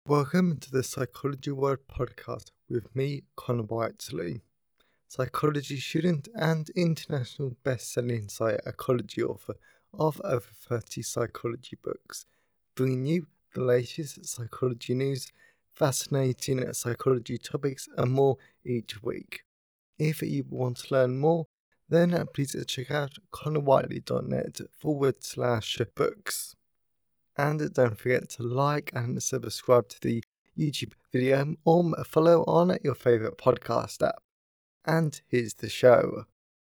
Welcome to the Psychology World podcast with me, Connor Whiteley, psychology student and international best-selling psychology author of over 30 psychology books, bringing you the latest psychology news, fascinating psychology topics and more each week. If you want to learn more, then please check out connorwhiteley.net/books. And don't forget to like and subscribe to the YouTube video or follow on your favourite podcast app. And here's the show.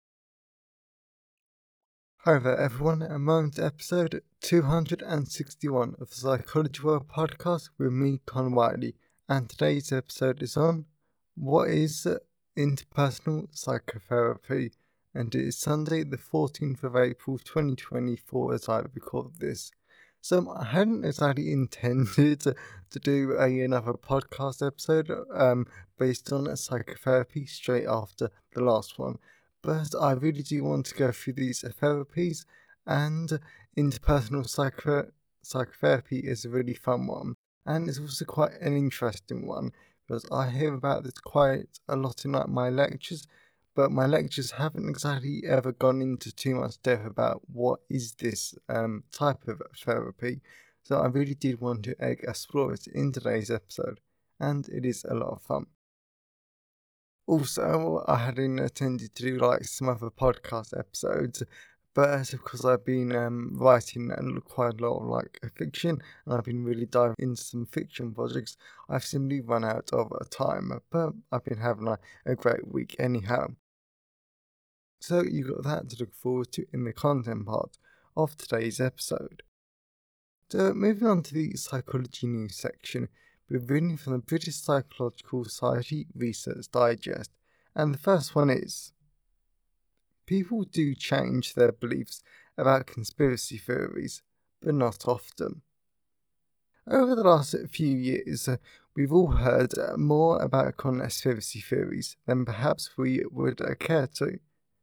However, everyone, I'm on to episode 261 of the Psychology World podcast with me, Con Whiteley, and today's episode is on what is interpersonal psychotherapy, and it is Sunday the 14th of April 2024 as I record this. So I hadn't exactly intended to do another podcast episode based on psychotherapy straight after the last one, but I really do want to go through these therapies, and interpersonal psychotherapy is a really fun one, and it's also quite an interesting one because I hear about this quite a lot in my lectures. But my lectures haven't exactly ever gone into too much depth about what is this type of therapy. So I really did want to explore it in today's episode, and it is a lot of fun. Also, I had intended to do some other podcast episodes, but because I've been writing quite a lot of fiction, and I've been really diving into some fiction projects, I've simply run out of time. But I've been having a great week anyhow. So you got that to look forward to in the content part of today's episode. So moving on to the psychology news section, we're reading from the British Psychological Society Research Digest, and the first one is: people do change their beliefs about conspiracy theories, but not often. Over the last few years, we've all heard more about conspiracy theories than perhaps we would care to.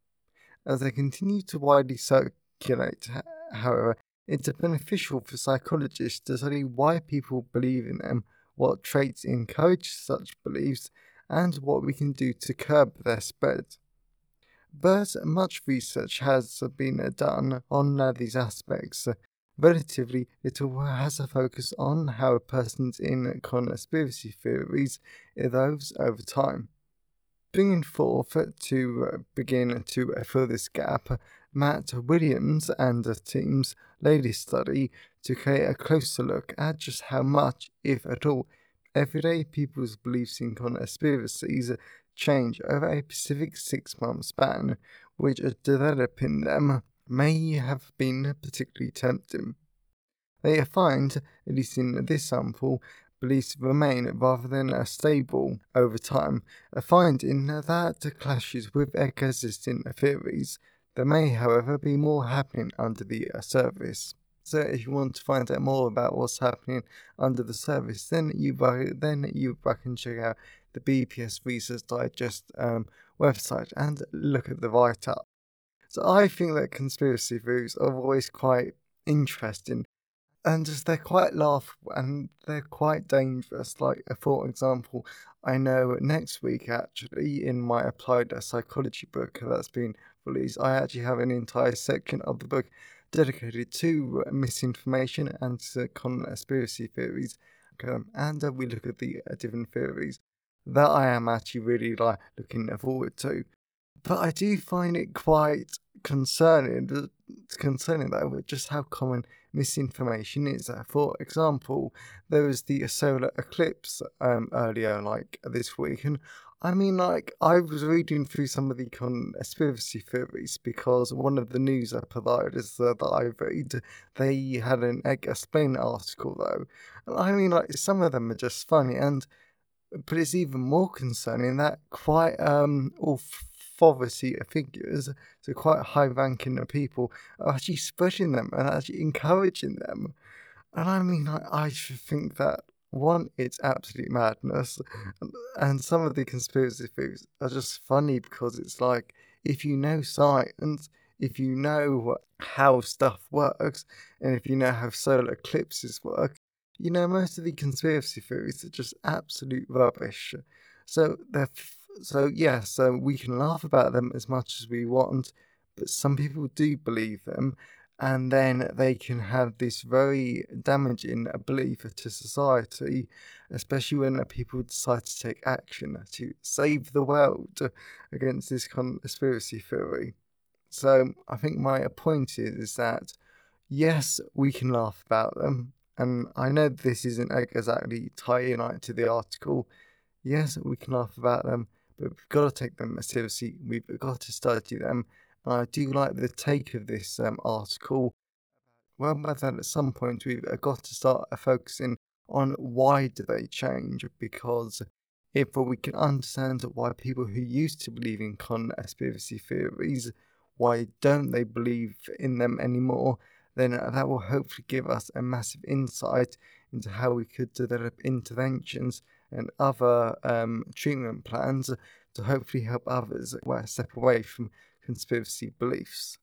As they continue to widely circulate, however, it's beneficial for psychologists to study why people believe in them, what traits encourage such beliefs, and what we can do to curb their spread. But much research has been done on these aspects. Relatively little has a focus on how a person's in conspiracy theories evolves over time. Bringing forth to begin to fill this gap, Matt Williams and the team's latest study took a closer look at just how much, if at all, everyday people's beliefs in conspiracies change over a specific 6-month span, which developing them may have been particularly tempting. They find, at least in this sample, beliefs remain rather than stable over time, a finding that clashes with existing theories. There may, however, be more happening under the surface. So if you want to find out more about what's happening under the surface, then you can check out the BPS Research Digest website and look at the write-up. So I think that conspiracy theories are always quite interesting, and they're quite laughable and they're quite dangerous. For example, I know next week, actually, in my applied psychology book that's been released, I actually have an entire section of the book dedicated to misinformation and conspiracy theories. And we look at the different theories that I am actually really looking forward to. But I do find it quite concerning though, just how common misinformation is. For example, there was the solar eclipse earlier, this week, and I was reading through some of the conspiracy theories because one of the news providers that I read, they had an explain article though, and some of them are just funny, but it's even more concerning that quite authority figures, so quite high-ranking people, are actually spreading them and actually encouraging them. And I think that, one, it's absolute madness, and some of the conspiracy theories are just funny because it's if you know science, if you know how stuff works, and if you know how solar eclipses work, Most of the conspiracy theories are just absolute rubbish. So so we can laugh about them as much as we want, but some people do believe them, and then they can have this very damaging belief to society, especially when people decide to take action to save the world against this conspiracy theory. So I think my point is that yes, we can laugh about them. And I know this isn't exactly tying to the article. Yes, we can laugh about them, but we've got to take them seriously. We've got to study them. And I do like the take of this article. Well, but then at some point we've got to start focusing on why do they change, because if we can understand why people who used to believe in conspiracy theories, why don't they believe in them anymore, then that will hopefully give us a massive insight into how we could develop interventions and other treatment plans to hopefully help others step away from conspiracy beliefs.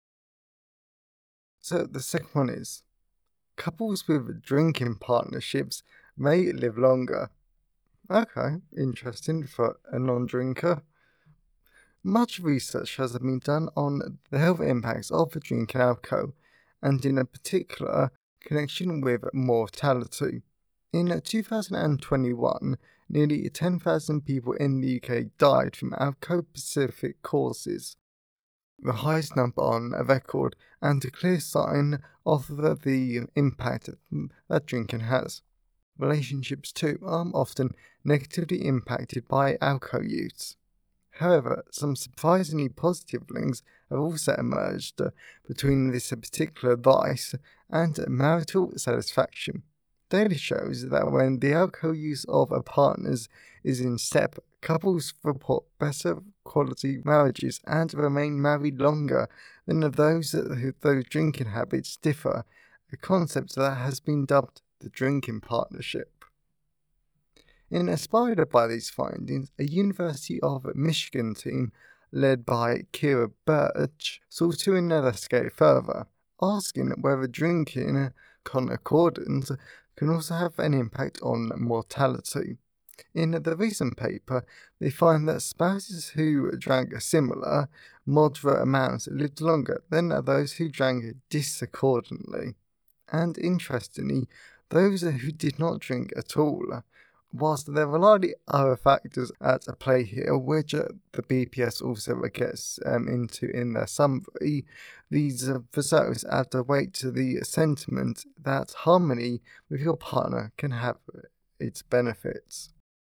So the second one is, couples with drinking partnerships may live longer. Okay, interesting for a non-drinker. Much research has been done on the health impacts of drinking alcohol, and in a particular connection with mortality. In 2021, nearly 10,000 people in the UK died from alcohol-specific causes, the highest number on record, and a clear sign of the impact that drinking has. Relationships, too, are often negatively impacted by alcohol use. However, some surprisingly positive links have also emerged between this particular vice and marital satisfaction. Data shows that when the alcohol use of partners is in step, couples report better quality marriages and remain married longer than those whose drinking habits differ, a concept that has been dubbed the drinking partnership. Inspired by these findings, a University of Michigan team led by Kira Birch sought to investigate further, asking whether drinking concordance can also have an impact on mortality. In the recent paper, they find that spouses who drank similar, moderate amounts lived longer than those who drank discordantly. And interestingly, those who did not drink at all, whilst there are likely other factors at play here, which the BPS also gets into in their summary, these results add the weight to the sentiment that harmony with your partner can have its benefits.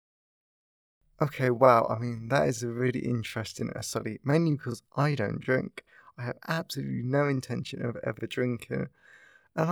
Okay, wow, I mean, that is a really interesting study, mainly because I don't drink. I have absolutely no intention of ever drinking. And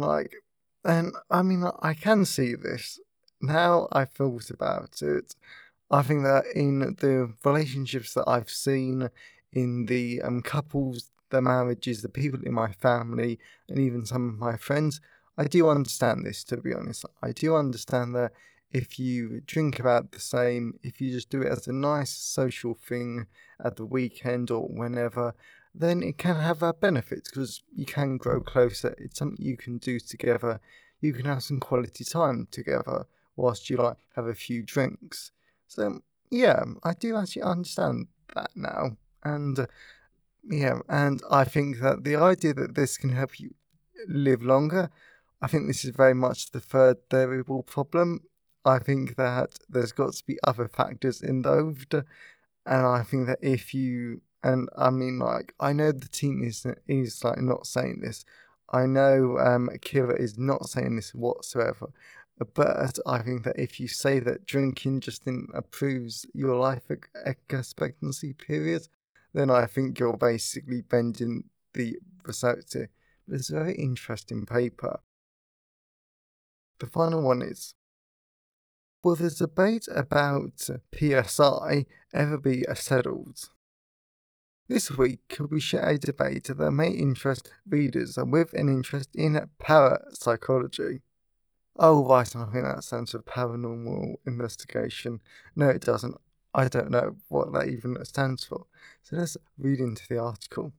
I can see this. Now I've thought about it, I think that in the relationships that I've seen, in the couples, the marriages, the people in my family, and even some of my friends, I do understand this, to be honest. I do understand that if you drink about the same, if you just do it as a nice social thing at the weekend or whenever, then it can have benefits because you can grow closer. It's something you can do together. You can have some quality time together whilst you have a few drinks. So yeah, I do actually understand that now, and and I think that the idea that this can help you live longer, I think this is very much the third variable problem. I think that there's got to be other factors involved, and I think that if you I know the team is not saying this. I know Kira is not saying this whatsoever. But I think that if you say that drinking just improves your life expectancy period, then I think you're basically bending the results here. But it's a very interesting paper. The final one is, will the debate about PSI ever be settled? This week, we share a debate that may interest readers with an interest in parapsychology. Oh, right, and I think that stands for paranormal investigation. No, it doesn't. I don't know what that even stands for. So let's read into the article.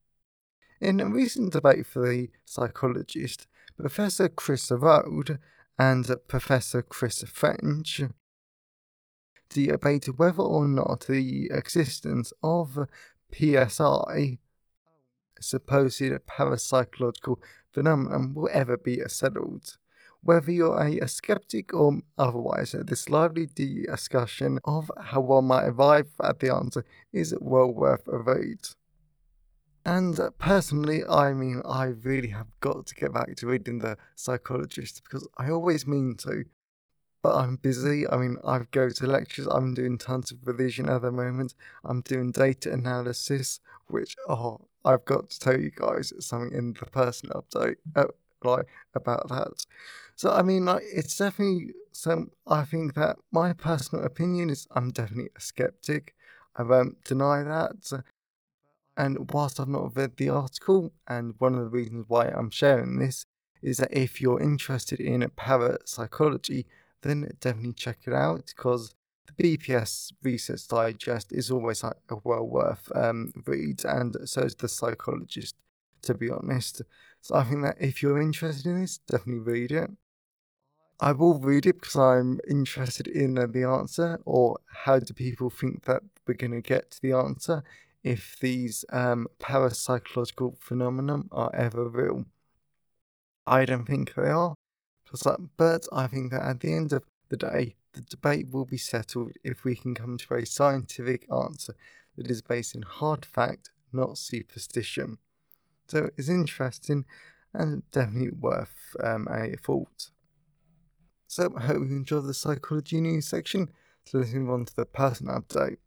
In a recent debate for The Psychologist, Professor Chris Rode and Professor Chris French debate whether or not the existence of PSI, supposed parapsychological phenomenon, will ever be settled. Whether you're a skeptic or otherwise, this lively discussion of how one might arrive at the answer is well worth a read. And personally, I mean, I really have got to get back to reading The Psychologist because I always mean to, but I'm busy. I mean, I go to lectures, I'm doing tons of revision at the moment, I'm doing data analysis, which, I've got to tell you guys something in the personal update, about that. So, I mean, it's definitely some, I think that my personal opinion is I'm definitely a skeptic. I won't deny that. And whilst I've not read the article, and one of the reasons why I'm sharing this is that if you're interested in parapsychology, then definitely check it out because the BPS Research Digest is always like a well worth read, and so is The Psychologist, to be honest. So I think that if you're interested in this, definitely read it. I will read it because I'm interested in the answer, or how do people think that we're going to get to the answer if these parapsychological phenomena are ever real. I don't think they are, but I think that at the end of the day, the debate will be settled if we can come to a scientific answer that is based in hard fact, not superstition. So it's interesting and definitely worth a thought. So I hope you enjoyed the psychology news section. So let's move on to the personal update.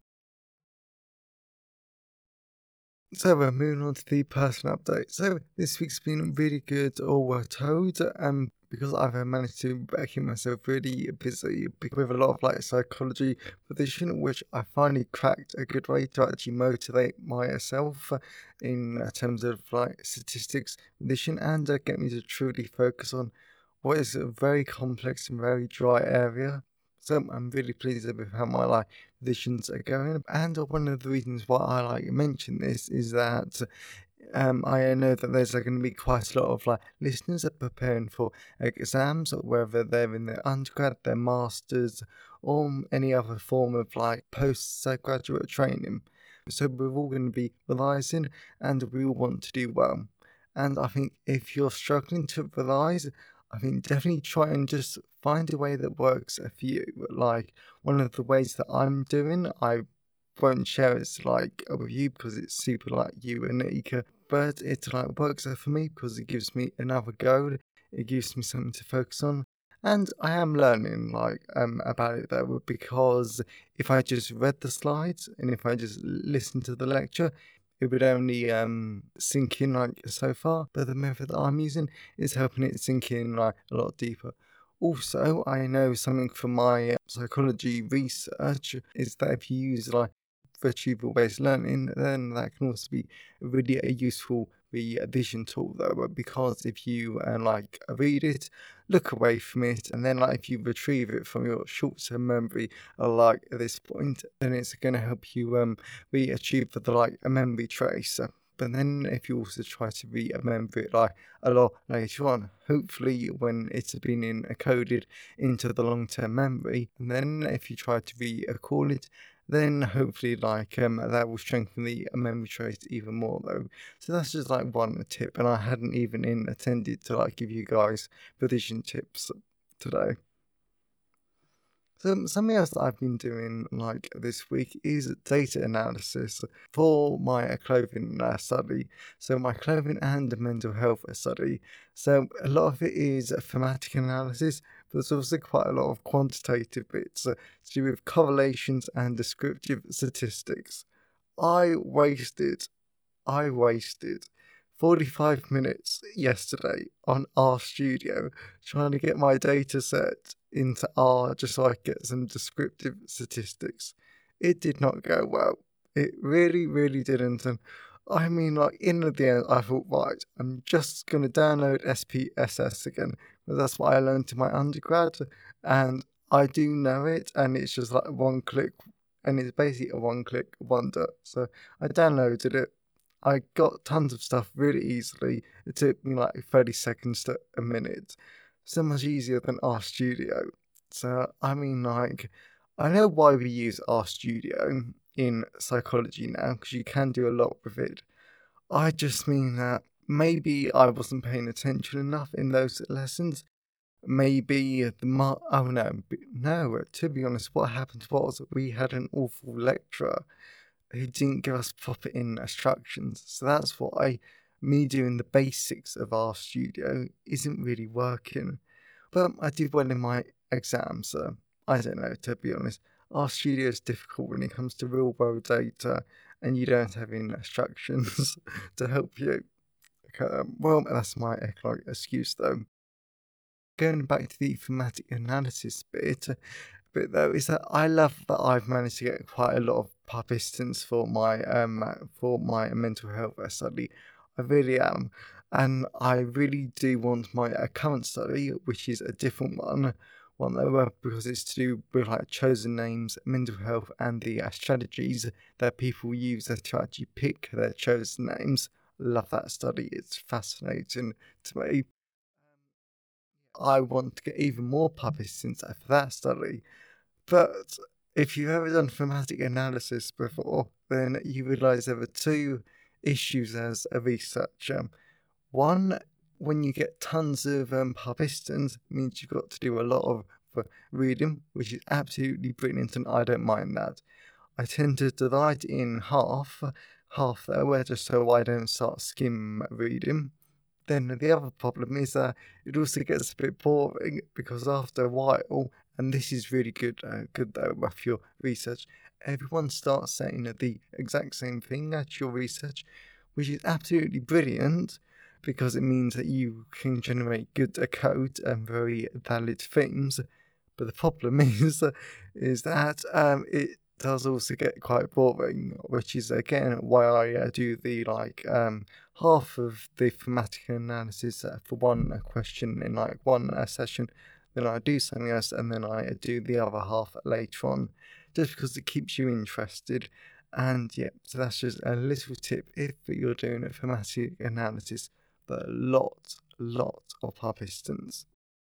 So we're moving on to the personal update. So this week's been really good, all we're told, because I've managed to keep myself really busy with a lot of psychology position, which I finally cracked a good way to actually motivate myself in terms of statistics position and get me to truly focus on what is a very complex and very dry area. So I'm really pleased with how my positions are going. And one of the reasons why I mention this is that I know that there's going to be quite a lot of listeners that are preparing for exams, whether they're in their undergrad, their masters, or any other form of postgraduate training. So we're all going to be revising, and we all want to do well. And I think if you're struggling to revise, I think definitely try and just find a way that works for you. Like one of the ways that I'm doing, I won't share it with you because it's super unique, but it works for me because it gives me another goal. It gives me something to focus on. And I am learning about it though, because if I just read the slides and if I just listened to the lecture, it would only sink in so far. But the method that I'm using is helping it sink in a lot deeper. Also, I know something from my psychology research is that if you use retrieval-based learning, then that can also be really a useful revision tool though, because if you read it, look away from it, and then if you retrieve it from your short-term memory at this point, then it's going to help you achieve a memory trace. But then if you also try to remember it a lot later on, hopefully when it's been encoded into the long-term memory, and then if you try to recall it, then hopefully that will strengthen the memory trace even more though. So that's just one tip, and I hadn't even intended to give you guys revision tips today. So something else that I've been doing this week is data analysis for my clothing study. So my clothing and mental health study. So a lot of it is thematic analysis, but there's also quite a lot of quantitative bits to do with correlations and descriptive statistics. I wasted 45 minutes yesterday on RStudio trying to get my data set into R just so I could get some descriptive statistics. It did not go well. It really, really didn't. And I mean, in the end, I thought, right, I'm just going to download SPSS again, because that's what I learned in my undergrad. And I do know it, and it's just one click, and it's basically a one click wonder. So I downloaded it. I got tons of stuff really easily. It took me 30 seconds to a minute. so much easier than RStudio. So, I mean, like, I know why we use RStudio in psychology now, because you can do a lot with it. I just mean that maybe I wasn't paying attention enough in those lessons. Maybe oh no, to be honest, what happened was we had an awful lecturer who didn't give us proper instructions. So that's why me doing the basics of RStudio isn't really working. But I did well in my exams, so I don't know, to be honest. RStudio is difficult when it comes to real world data and you don't have any instructions to help you. Okay, well, that's my economic excuse though. Going back to the thematic analysis bit though, is that I love that I've managed to get quite a lot of participants for my mental health study. I really am, and I really do want my current study, which is a different one though, because it's to do with like chosen names, mental health, and the strategies that people use to actually pick their chosen names. Love that study; it's fascinating to me. I want to get even more participants for that study. But if you've ever done thematic analysis before, then you realise there are two issues as a researcher. One, when you get tons of participants, means you've got to do a lot of reading, which is absolutely brilliant, and I don't mind that. I tend to divide in half there, where just so I don't start skim reading. Then the other problem is that it also gets a bit boring because after a while, and this is really good though with your research, everyone starts saying the exact same thing at your research, which is absolutely brilliant because it means that you can generate good code and very valid things. But the problem is that it does also get quite boring, which is again why I do the half of the thematic analysis for one question in like one session, then I do something else, and then I do the other half later on, just because it keeps you interested. And yeah, so that's just a little tip if you're doing a thematic analysis, but a lot of participants.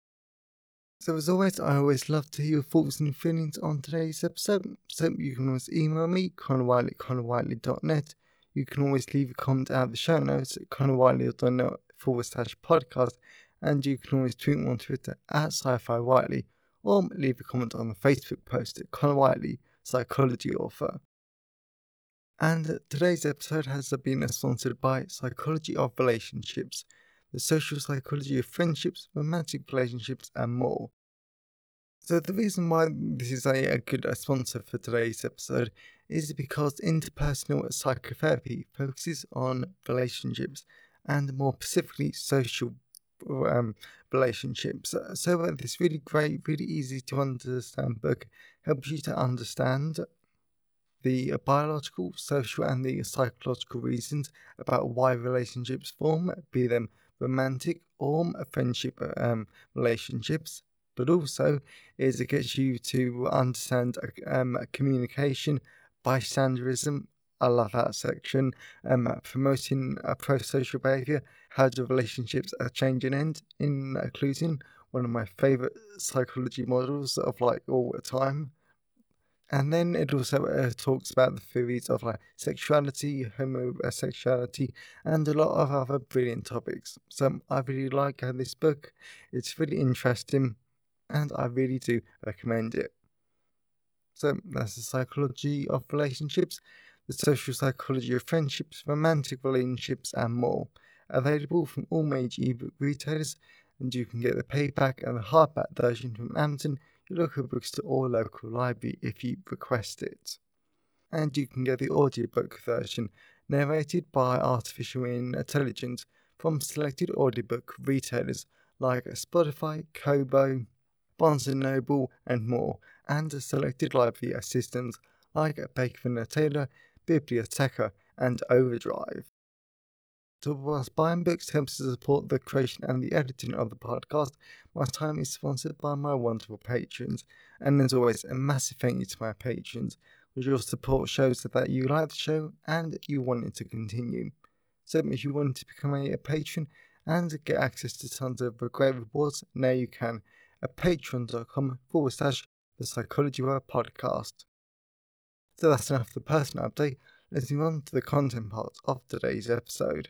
So as always, I always love to hear your thoughts and feelings on today's episode. So you can always email me, connorwhiteley@connorwhiteley.net. You can always leave a comment out of the show notes at connorwhiteley.net/podcast. And you can always tweet me on Twitter at sci-fi Whiteley, or leave a comment on the Facebook post at Connor Whiteley, psychology author. And today's episode has been sponsored by Psychology of Relationships, the social psychology of friendships, romantic relationships, and more. So the reason why this is a good sponsor for today's episode is because interpersonal psychotherapy focuses on relationships and more specifically social relationships. So this really great, really easy to understand book helps you to understand the biological, social, and the psychological reasons about why relationships form, be them romantic or friendship relationships. But also, it gets you to understand communication, bystanderism. I love that section. Promoting pro-social behaviour. How do relationships change and end? Including one of my favourite psychology models of like all the time. And then it also talks about the theories of like sexuality, homosexuality, and a lot of other brilliant topics. So I really like this book. It's really interesting, and I really do recommend it. So that's the psychology of relationships, the social psychology of friendships, romantic relationships, and more. Available from all major ebook retailers, and you can get the paperback and the hardback version from Amazon, your local bookstore or local library if you request it. And you can get the audiobook version narrated by artificial intelligence from selected audiobook retailers like Spotify, Kobo, Barnes & Noble, and more, and selected library systems like Baker & Taylor, Biblioteca, and Overdrive. So whilst buying books helps to support the creation and the editing of the podcast, my time is sponsored by my wonderful patrons. And as always, a massive thank you to my patrons, because your support shows that you like the show and you want it to continue. So if you want to become a patron and get access to tons of great rewards. Now you can at patreon.com/The Psychology Word Podcast. So that's enough of the personal update. Let's move on to the content part of today's episode.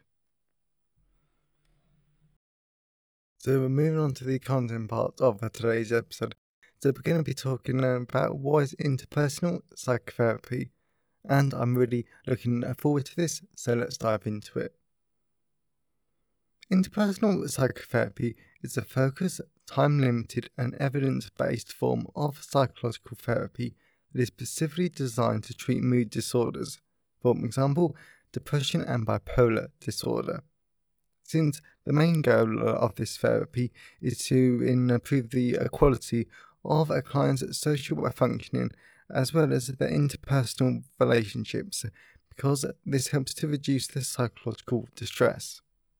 So we're moving on to the content part of today's episode. So we're going to be talking about what is interpersonal psychotherapy, and I'm really looking forward to this, so let's dive into it. Interpersonal psychotherapy is a focused, time-limited and evidence-based form of psychological therapy that is specifically designed to treat mood disorders, for example, depression and bipolar disorder. Since the main goal of this therapy is to improve the quality of a client's social functioning as well as their interpersonal relationships, because this helps to reduce the psychological distress.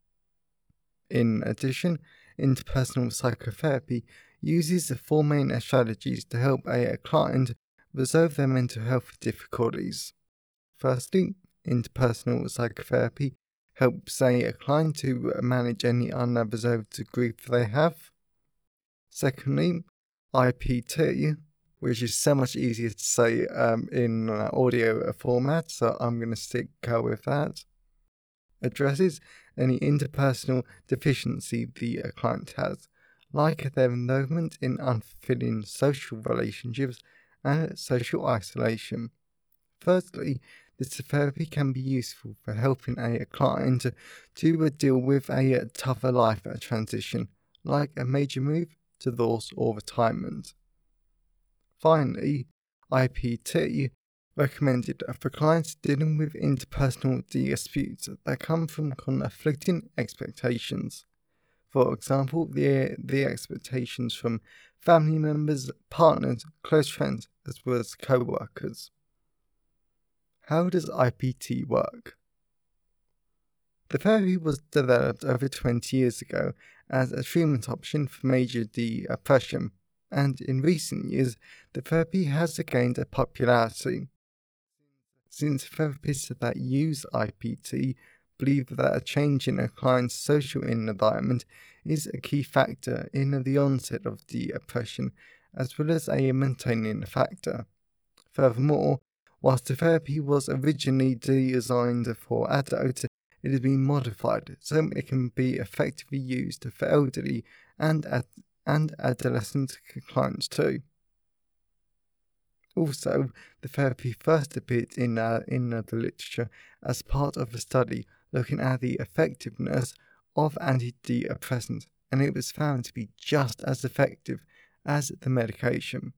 In addition, interpersonal psychotherapy uses the four main strategies to help a client resolve their mental health difficulties. Firstly, interpersonal psychotherapy helps a client to manage any unresolved grief they have. Secondly, IPT, which is so much easier to say in audio format, so I'm going to stick with that, addresses any interpersonal deficiency the client has, like their involvement in unfulfilling social relationships and social isolation. Thirdly, this therapy can be useful for helping a client to deal with a tougher life transition, like a major move, divorce, or retirement. Finally, IPT recommended for clients dealing with interpersonal disputes that come from conflicting expectations. For example, the expectations from family members, partners, close friends, as well as co-workers. How does IPT work? The therapy was developed over 20 years ago as a treatment option for major depression, and in recent years, the therapy has gained a popularity. Since therapists that use IPT believe that a change in a client's social environment is a key factor in the onset of depression, as well as a maintaining factor. Furthermore, whilst the therapy was originally designed for adults, it has been modified so it can be effectively used for elderly and adolescent clients too. Also, the therapy first appeared in the literature as part of a study looking at the effectiveness of antidepressants, and it was found to be just as effective as the medication.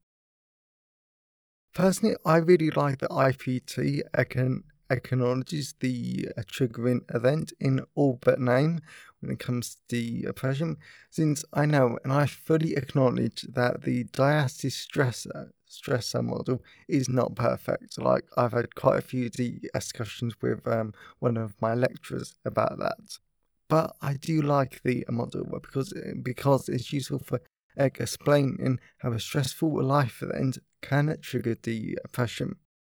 Personally, I really like that IPT acknowledges the triggering event in all but name when it comes to depression, since I know and I fully acknowledge that the diastasis stressor model is not perfect. Like, I've had quite a few discussions with one of my lecturers about that. But I do like the model because it's useful for explaining how a stressful life event can trigger depression.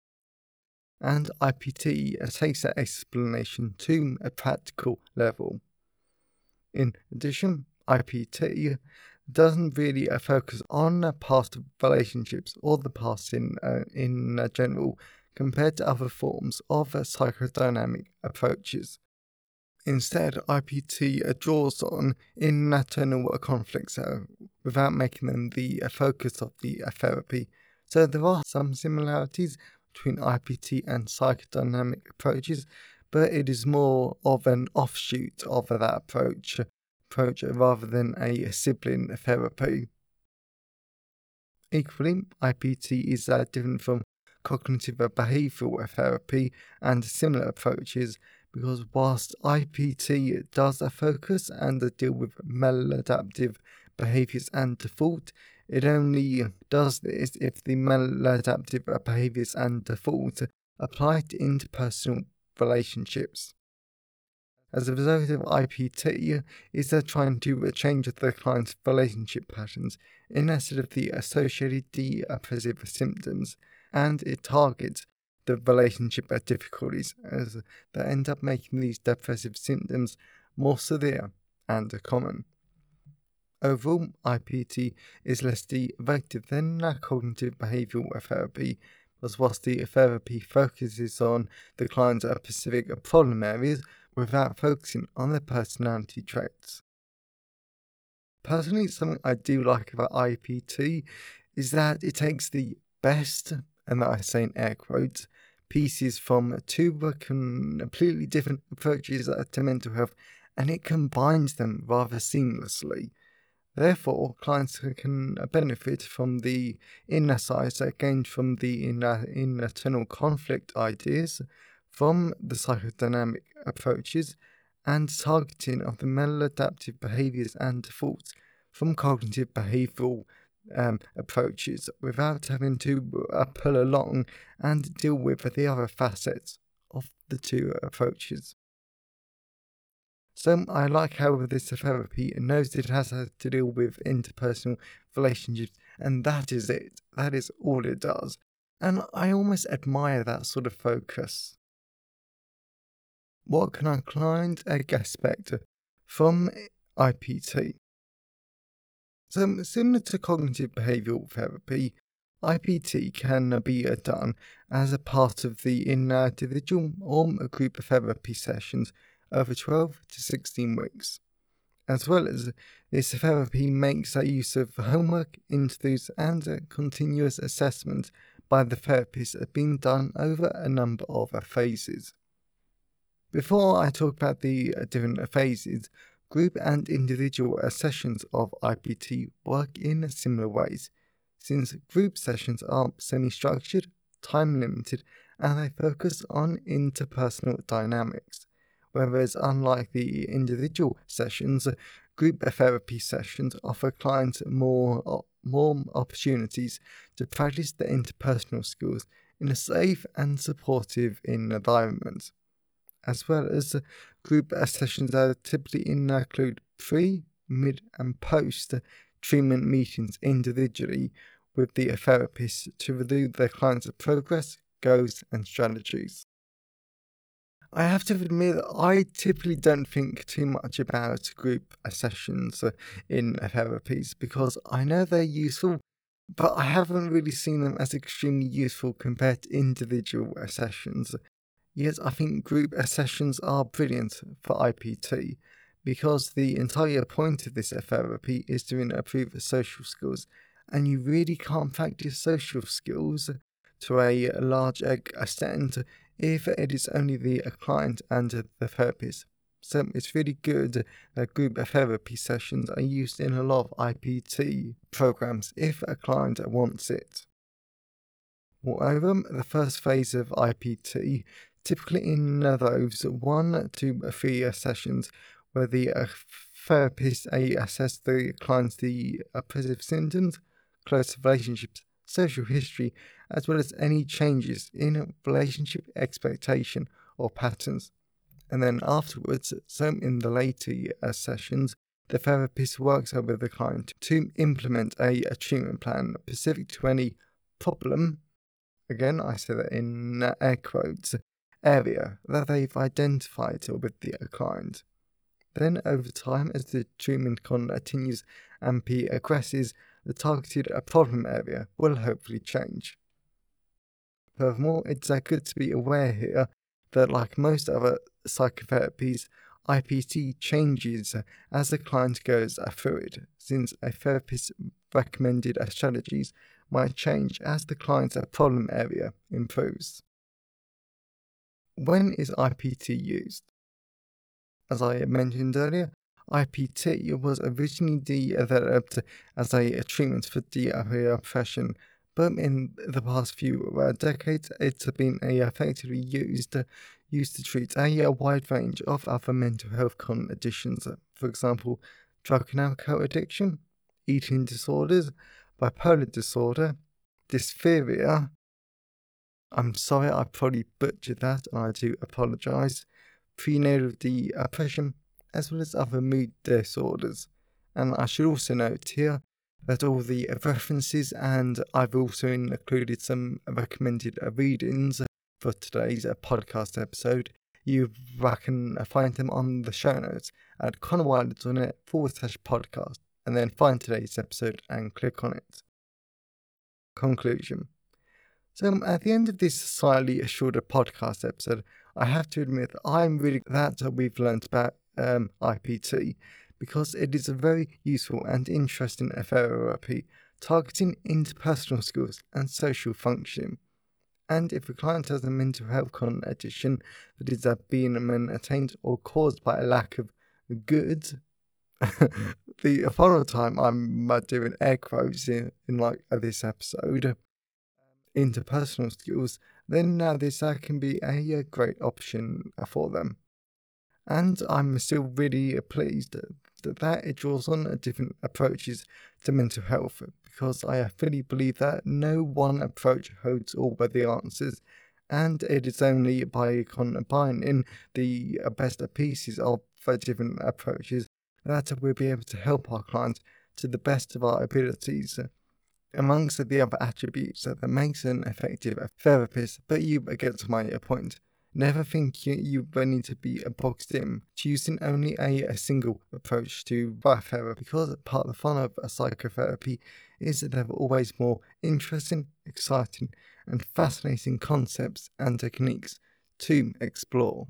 And IPT takes that explanation to a practical level. In addition, IPT doesn't really focus on past relationships or the past in general compared to other forms of psychodynamic approaches. Instead, IPT draws on internal conflicts without making them the focus of the therapy. So there are some similarities between IPT and psychodynamic approaches, but it is more of an offshoot of that approach rather than a sibling therapy. Equally, IPT is different from cognitive behavioural therapy and similar approaches, because whilst IPT does focus and deal with maladaptive behaviours and default, it only does this if the maladaptive behaviours and default apply to interpersonal relationships. As a result of IPT, is trying to change the client's relationship patterns instead of the associated depressive symptoms, and it targets the relationship difficulties as they end up making these depressive symptoms more severe and common. Overall, IPT is less effective than cognitive behavioural therapy, because whilst the therapy focuses on the client's specific problem areas without focusing on their personality traits. Personally, something I do like about IPT is that it takes the best, and that I say in air quotes, pieces from two completely different approaches to mental health, and it combines them rather seamlessly. Therefore, clients can benefit from the inner sight gained from the internal conflict ideas, from the psychodynamic approaches, and targeting of the maladaptive behaviours and defaults from cognitive behavioural approaches, without having to pull along and deal with the other facets of the two approaches. So I like how this therapy knows it has to deal with interpersonal relationships, and that is it. That is all it does. And I almost admire that sort of focus. What can our client expect from IPT? So similar to cognitive behavioural therapy, IPT can be done as a part of the individual or group therapy sessions over 12 to 16 weeks. As well as this therapy makes a use of homework, interviews, and continuous assessment by the therapist being done over a number of phases. Before I talk about the different phases, group and individual sessions of IPT work in similar ways, since group sessions are semi-structured, time-limited, and they focus on interpersonal dynamics. Whereas, unlike the individual sessions, group therapy sessions offer clients more opportunities to practice their interpersonal skills in a safe and supportive environment. As well as group sessions that typically include pre, mid, and post treatment meetings individually with the therapist to review their client's progress, goals, and strategies. I have to admit that I typically don't think too much about group sessions in therapies, because I know they're useful, but I haven't really seen them as extremely useful compared to individual sessions. Yet I think group sessions are brilliant for IPT, because the entire point of this therapy is to improve social skills, and you really can't practice social skills to a large extent if it is only the client and the therapist. So it's really good that group therapy sessions are used in a lot of IPT programs if a client wants it. Moreover, the first phase of IPT typically involves 1 to 3 sessions where the therapist assess the client's depressive symptoms, close relationships, social history, as well as any changes in relationship expectation or patterns. And then afterwards, so in the later sessions, the therapist works with the client to implement a treatment plan specific to any problem, again I say that in air quotes, area that they've identified with the client. Then over time, as the treatment continues and progresses, the targeted problem area will hopefully change. Furthermore, it's good to be aware here that, like most other psychotherapies, IPT changes as the client goes through it, since a therapist's recommended strategies might change as the client's problem area improves. When is IPT used? As I mentioned earlier, IPT was originally developed as a treatment for depression, but in the past few decades, it's been effectively used to treat a wide range of other mental health conditions. For example, drug and alcohol addiction, eating disorders, bipolar disorder, dysphoria. I'm sorry, I probably butchered that, and I do apologise. Prenatal depression, as well as other mood disorders. And I should also note here that all the references, and I've also included some recommended readings for today's podcast episode, you can find them on the show notes at connorwiley.net/podcast, and then find today's episode and click on it. Conclusion. So at the end of this slightly shorter podcast episode, I have to admit I'm really glad that we've learned about IPT, because it is a very useful and interesting therapy targeting interpersonal skills and social functioning. And if a client has a mental health condition that is being attained or caused by a lack of goods, the final time I'm doing air quotes in this episode, interpersonal skills, then this can be a great option for them. And I'm still really pleased that it draws on different approaches to mental health, because I fully believe that no one approach holds all but the answers, and it is only by combining the best pieces of the different approaches that we'll be able to help our clients to the best of our abilities. Amongst the other attributes that makes an effective therapist, but you get to my point. Never think you need to be boxed in to using only a single approach to therapy, because part of the fun of psychotherapy is that there are always more interesting, exciting, and fascinating concepts and techniques to explore.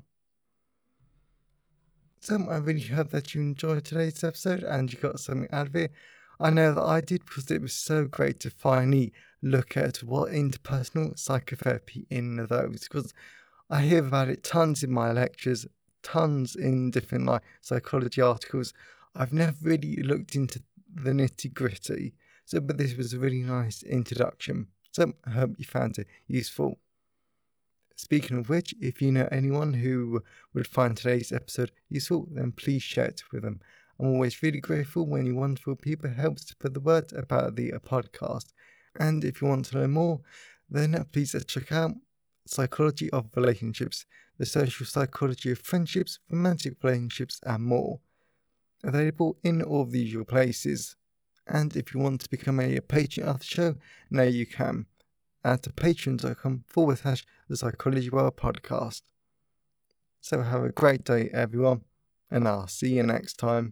So I really hope that you enjoyed today's episode and you got something out of it. I know that I did, because it was so great to finally look at what interpersonal psychotherapy in those, because I hear about it tons in my lectures, tons in different psychology articles. I've never really looked into the nitty gritty, but this was a really nice introduction. So I hope you found it useful. Speaking of which, if you know anyone who would find today's episode useful, then please share it with them. I'm always really grateful when you wonderful people help to spread the word about the podcast. And if you want to learn more, then please check out Psychology of Relationships, the social psychology of friendships, romantic relationships, and more. Available in all the usual places. And if you want to become a patron of the show, now you can at patreon.com/The Psychology World Podcast. So have a great day, everyone, and I'll see you next time.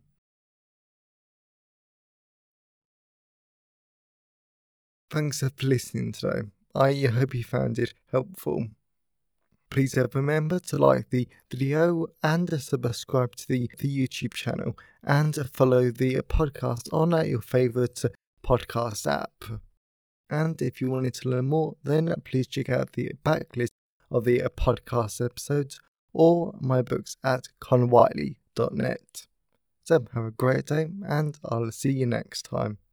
Thanks for listening today. I hope you found it helpful. Please remember to like the video and subscribe to the YouTube channel, and follow the podcast on your favourite podcast app. And if you wanted to learn more, then please check out the backlist of the podcast episodes or my books at connorwiley.net. So have a great day, and I'll see you next time.